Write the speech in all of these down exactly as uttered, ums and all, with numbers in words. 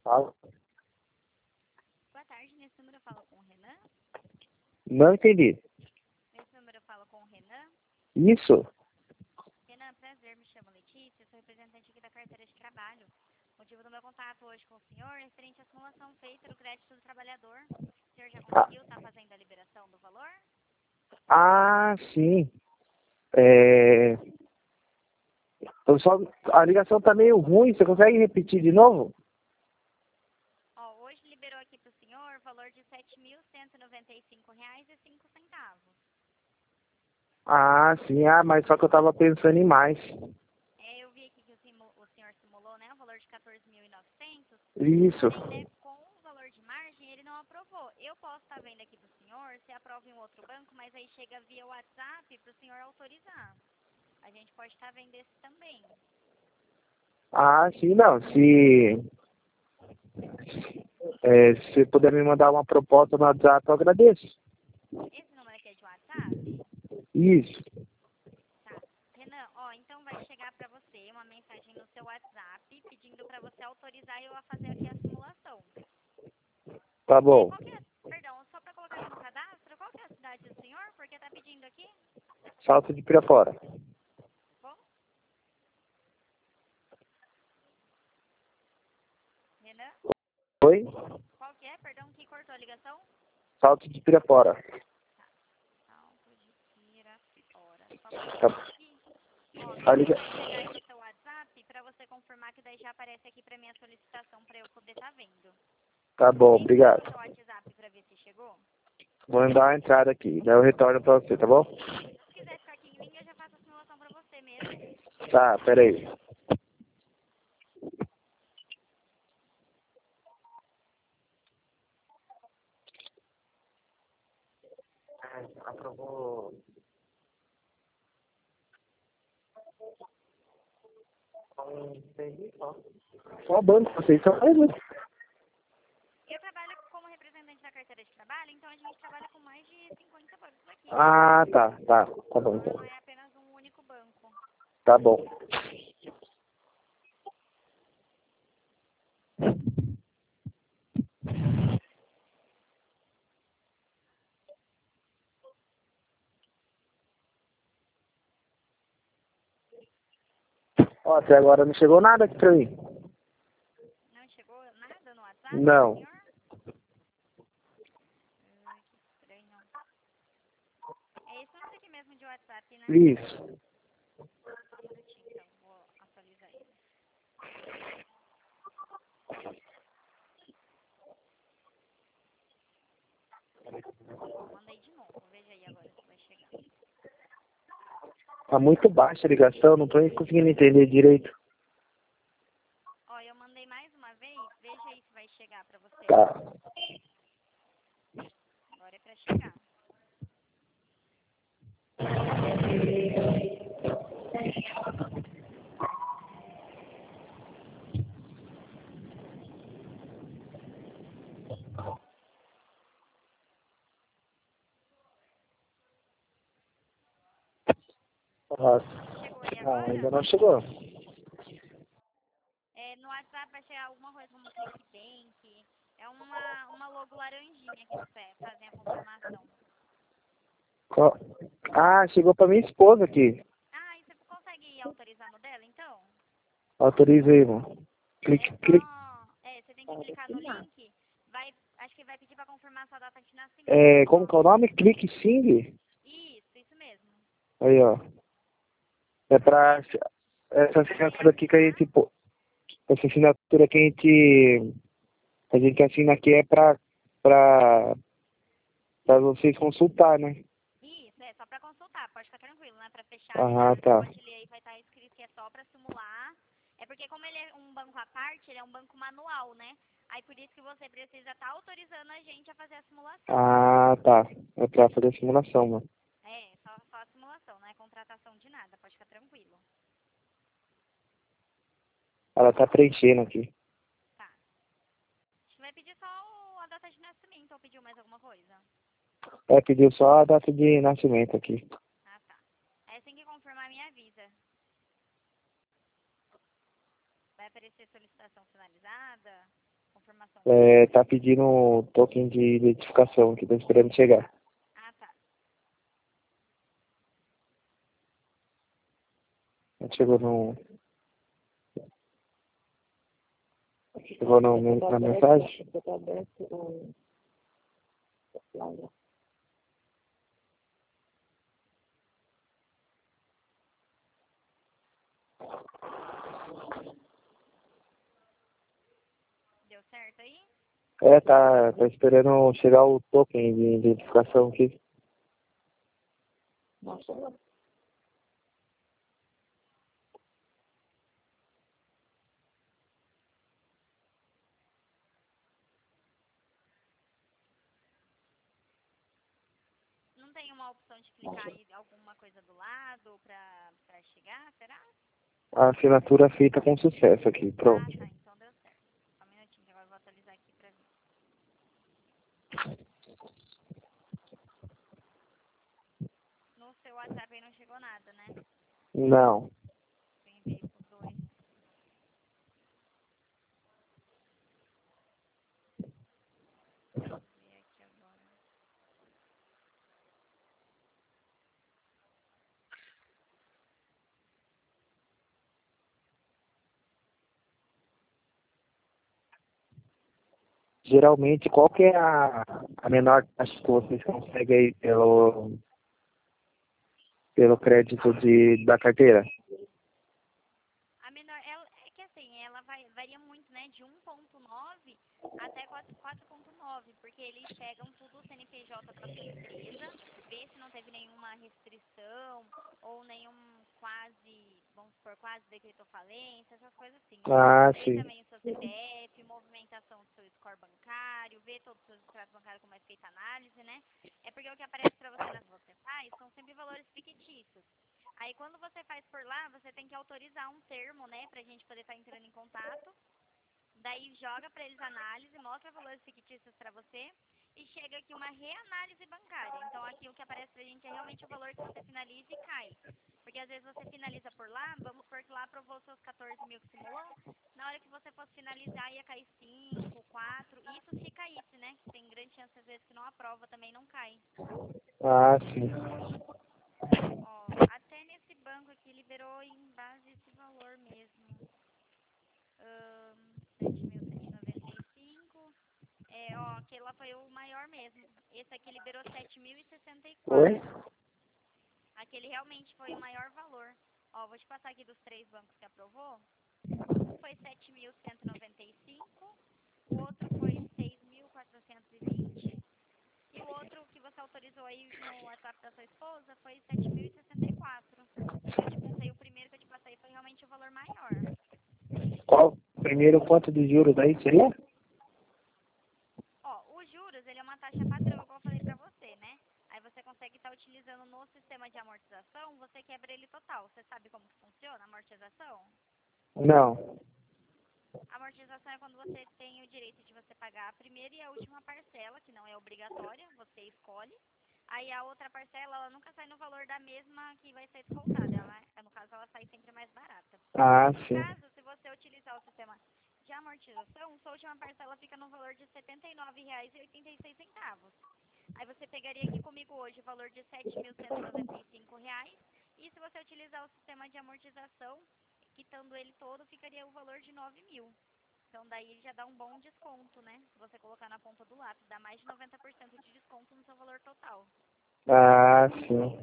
Fala. Boa tarde, nesse número eu falo com o Renan? Não entendi. Nesse número eu falo com o Renan? Isso. Renan, prazer, me chamo Letícia, sou representante aqui da carteira de trabalho. O motivo do meu contato hoje com o senhor é referente à simulação feita do crédito do trabalhador. O senhor já conseguiu estar fazendo a liberação do valor? Ah, sim. É... Eu só... A ligação tá meio ruim, você consegue repetir de novo? Ó, hoje liberou aqui para o senhor o valor de sete mil cento e noventa e cinco reais e cinco centavos. Ah, sim. Ah, mas só que eu tava pensando em mais. É, eu vi aqui que o, simu, o senhor simulou, né, o valor de quatorze mil e novecentos. Isso. Porém, né, com o valor de margem, ele não aprovou. Eu posso estar vendo aqui para o senhor se aprova em um outro banco, mas aí chega via WhatsApp para o senhor autorizar. A gente pode estar vendo esse também. Ah, sim, não. Se... É, se você puder me mandar uma proposta no WhatsApp, eu agradeço. Esse número aqui é de WhatsApp? Isso. Tá. Renan, ó, então vai chegar para você uma mensagem no seu WhatsApp pedindo para você autorizar eu a fazer aqui a simulação. Tá É, bom. qual que é, perdão, só para colocar aqui no cadastro, qual que é a cidade do senhor? Porque tá pedindo aqui? Salto de Pirapora. Bom? Renan? Oi? Qual que é? Perdão, que cortou a ligação? Salto de Pirapora. Salto de Pirapora. Só colocar Tá. aqui. Ó, A depois liga... vai chegar aí no seu WhatsApp para você confirmar que daí já aparece aqui para minha solicitação para eu poder estar vendo. Tá bom, Tem como obrigado. no seu WhatsApp para ver se chegou? Vou dar uma entrada aqui, daí eu retorno pra você, tá bom? Se quiser ficar aqui em linha, eu já faço a simulação para você mesmo. Tá, peraí. Aprovou. Qual banco vocês são? Eu trabalho como representante da carteira de trabalho, então a gente trabalha com mais de cinquenta bancos aqui. Ah, tá, tá. Tá bom, Não então. é apenas um único banco. Tá bom. Ó, até agora não chegou nada aqui pra mim. Não chegou nada no WhatsApp do Não. senhor? Ai, que estranho. É esse número aqui mesmo de WhatsApp, né? Isso. Só um minutinho, então. Vou atualizar ele. Ó, mandei de novo. Veja aí agora se vai chegar. Tá muito baixa a ligação, não tô conseguindo entender direito. Ó, eu mandei mais uma vez. Veja aí se vai chegar pra você. Tá. Agora é pra chegar. Ah, Chegou aí ah, agora? ainda não chegou. É, no WhatsApp vai chegar alguma coisa como ClickBank. É uma, uma logo laranjinha que pé, fazem a confirmação. Qual- Ah, chegou pra minha esposa aqui. Ah, e você consegue autorizar no dela, então? Autorizei, mano. É Clique, clique. só... É, você tem que clicar no link. Vai, acho que vai pedir pra confirmar sua data de nascimento. É, como que é o nome? Clique Sing? Isso, isso mesmo. Aí, ó. É pra Beleza? essa Vai assinatura aqui que a assinar. gente. pô- Essa assinatura que a gente. A gente assina aqui é pra. pra. pra vocês consultar, né? Isso, é só pra consultar. Pode ficar tranquilo, não é pra fechar nem Ah, nada. Você tá. pode ler aí, vai estar escrito que é só pra simular. É porque como ele é um banco à parte, ele é um banco manual, né? Aí por isso que você precisa estar autorizando a gente a fazer a simulação. Ah, tá. É pra fazer a simulação, mano. É, só, só a simulação, não é contratação de nada. Pode ficar tranquilo. Ela tá preenchendo aqui. Tá. Acho que vai pedir só o- a data de nascimento ou pediu mais alguma coisa? É, pediu só a data de nascimento aqui. Ah, tá. Aí assim que confirmar, me avisa. Vai aparecer solicitação finalizada, informação? É, tá pedindo o token de identificação que tô esperando chegar. Ah, tá. Chegou no... Chegou no, na mensagem? Deu certo aí? É, tá, tá esperando chegar o token de identificação aqui. Não tem uma opção de clicar aí alguma coisa do lado pra, pra chegar, será? A assinatura feita com sucesso aqui, pronto. Ah, tá, então deu certo. Só um minutinho, que agora eu vou atualizar aqui pra ver. No seu WhatsApp aí não chegou nada, né? Não. Eu enviei pros dois. Deixa eu ver aqui agora. Geralmente, qual que é a, a menor taxa que vocês conseguem aí pelo, pelo crédito de, da carteira? A menor, ela, é que assim, ela vai, varia muito, né? De um ponto nove até quatro ponto nove, porque eles pegam tudo o C N P J da sua empresa, vê se não teve nenhuma restrição ou nenhum quase, vamos supor, quase decretou falência, essas coisas assim, né? Ah, Vê sim. também o seu C P F, movimentação do seu score bancário, vê todos os seus extratos bancários como é feita a análise, né? É porque o que aparece pra você nas você faz são sempre valores fictícios. Aí quando você faz por lá, você tem que autorizar um termo, né, pra gente poder estar entrando em contato. Daí joga para eles análise, mostra valores fictícios para você e chega aqui uma reanálise bancária. Então aqui o que aparece pra gente é realmente o valor que você finaliza e cai. Porque às vezes você finaliza por lá, vamos supor que lá aprovou seus quatorze mil que simulou, na hora que você fosse finalizar ia cair cinco, quatro, isso se caísse, né? Tem grande chance às vezes que não aprova, também não cai. Ah, sim. Ó, até nesse banco aqui liberou em base esse valor mesmo. Um, sete mil cento e noventa e cinco. É, ó, aquele lá foi o maior mesmo. Esse aqui liberou sete mil e sessenta e Oi? quatro. Aquele realmente foi o maior valor. Ó, vou te passar aqui dos três bancos que aprovou. Um foi sete mil cento e noventa e cinco, o outro foi seis mil quatrocentos e vinte e o outro que você autorizou aí no WhatsApp da sua esposa foi sete mil e sessenta e quatro. Eu te passei o primeiro que eu te passei foi realmente o valor maior. Qual? Primeiro, quanto de juros aí seria? Ó, os juros, ele é uma taxa padrão, igual eu falei pra você, né? Aí você consegue estar utilizando no sistema de amortização, você quebra ele total. Você sabe como que funciona a amortização? Não. A amortização é quando você tem o direito de você pagar a primeira e a última parcela, que não é obrigatória, você escolhe. Aí a outra parcela, ela nunca sai no valor da mesma que vai ser descontada. Ela, no caso, ela sai sempre mais barata. Ah, No sim. caso, se você utilizar o sistema de amortização, sua última parcela fica no valor de setenta e nove reais e oitenta e seis centavos. Aí você pegaria aqui comigo hoje o valor de sete mil cento e noventa e cinco reais. E se você utilizar o sistema de amortização, quitando ele todo, ficaria o valor de nove mil. Então daí ele já dá um bom desconto, né? Se você colocar na ponta do lápis, dá mais de noventa por cento de desconto no seu valor total. Ah, sim.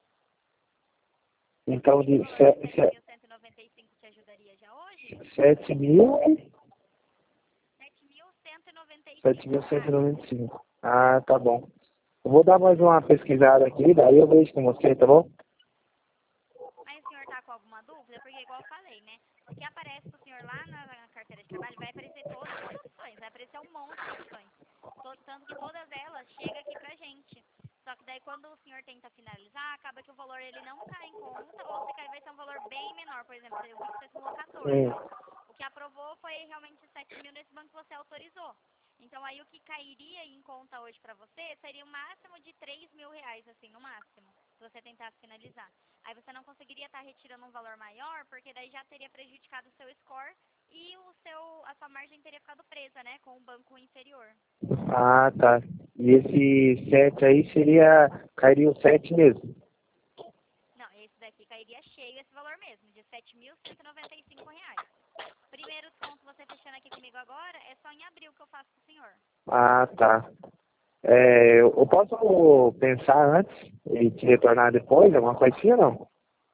Então, Esse de valor de sete mil cento e noventa e cinco te ajudaria já hoje? sete mil, sete mil cento e noventa e sete cinco mil cento e reais. noventa e cinco. Ah, tá bom. Eu vou dar mais uma pesquisada aqui, daí eu vejo com você, tá bom? Mas o senhor tá com alguma dúvida? Porque igual eu falei, né? O que aparece pro senhor lá na, na carteira de trabalho vai aparecer todas as opções, vai aparecer um monte de opções. To- tanto que todas elas chegam aqui pra gente. Só que daí quando o senhor tenta finalizar, acaba que o valor ele não cai em conta, ou se cair vai ser um valor bem menor. Por exemplo, eu vi que você simulou quatorze. Hum. O que aprovou foi realmente sete mil nesse banco que você autorizou. Então aí o que cairia em conta hoje pra você seria o máximo de três mil reais, assim, no máximo, se você tentasse finalizar. Aí você não conseguiria estar retirando um valor maior, porque daí já teria prejudicado o seu score e o seu, a sua margem teria ficado presa, né, com o banco inferior. Ah, tá. E esse sete aí seria, cairia o sete mesmo? Não, esse daqui cairia cheio esse valor mesmo, de sete mil cento e noventa e cinco reais. Primeiro desconto, você fechando aqui comigo agora, é só em abril que eu faço pro senhor. Ah, tá. É, eu eu posso pensar antes e te retornar depois, alguma coisinha ou não?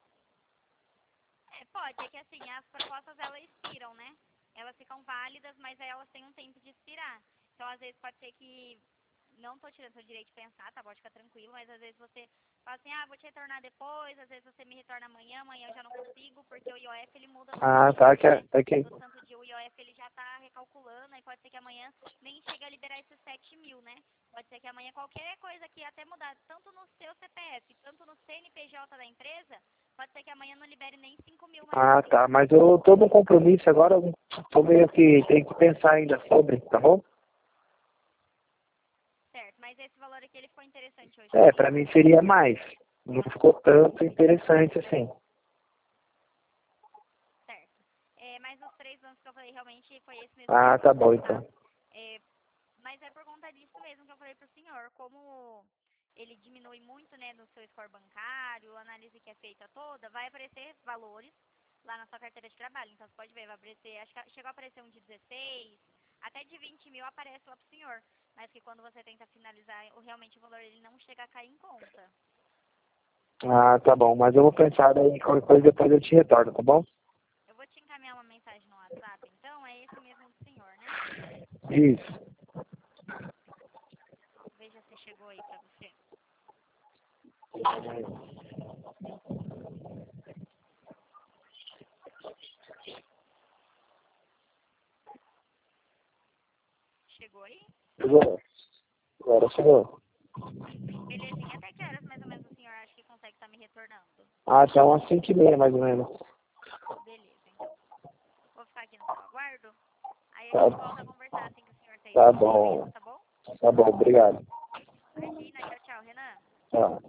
É, pode, é que assim, as propostas elas expiram, né? Elas ficam válidas, mas aí elas têm um tempo de expirar. Então, às vezes, pode ser que não tô tirando seu direito de pensar, tá? Pode ficar tranquilo, mas às vezes você fala assim, ah, vou te retornar depois, às vezes você me retorna amanhã, amanhã eu já não consigo, porque o I O F ele muda todo Ah, dia, tá. Que, né? é que, No santo dia o I O F ele já tá recalculando, aí pode ser que amanhã nem chegue a liberar esses sete mil, né? Pode ser que amanhã qualquer coisa que até mudar, tanto no seu C P F, tanto no C N P J da empresa, pode ser que amanhã não libere nem cinco mil mais ah, assim. tá. Mas eu tô num compromisso agora, eu tô meio que tenho que pensar ainda sobre, tá bom? Certo, mas esse valor aqui ele ficou interessante hoje É, pra mim? pra mim seria mais. Não ficou tanto interessante assim. Certo. É, mas os três anos que eu falei realmente foi esse mesmo Ah, tá bom desconto, tá? então. É, mas é por conta disso mesmo que eu falei pro senhor, como ele diminui muito, né, no seu score bancário, a análise que é feita toda, vai aparecer valores lá na sua carteira de trabalho. Então você pode ver, vai aparecer, acho que chegou a aparecer um de dezesseis, até de vinte mil aparece lá pro senhor. Mas que quando você tenta finalizar, o, realmente o valor ele não chega a cair em conta. Ah, tá bom. Mas eu vou pensar daí qualquer coisa depois eu te retorno, tá bom? Eu vou te encaminhar uma mensagem no WhatsApp, então, é esse mesmo do senhor, né? Isso. Veja se chegou aí pra você. Chegou aí? Chegou. Agora chegou. Belezinha. Até que horas mais ou menos o senhor acha que consegue estar me retornando? Ah, tá umas cinco e meia mais ou menos. Beleza, então. Vou ficar aqui no seu aguardo. Aí a Tá, gente volta a conversar assim que o senhor sair do tá compromisso, bom. tá bom? Tá bom, obrigado. Imagina. Tchau, tchau, Renan. Tchau.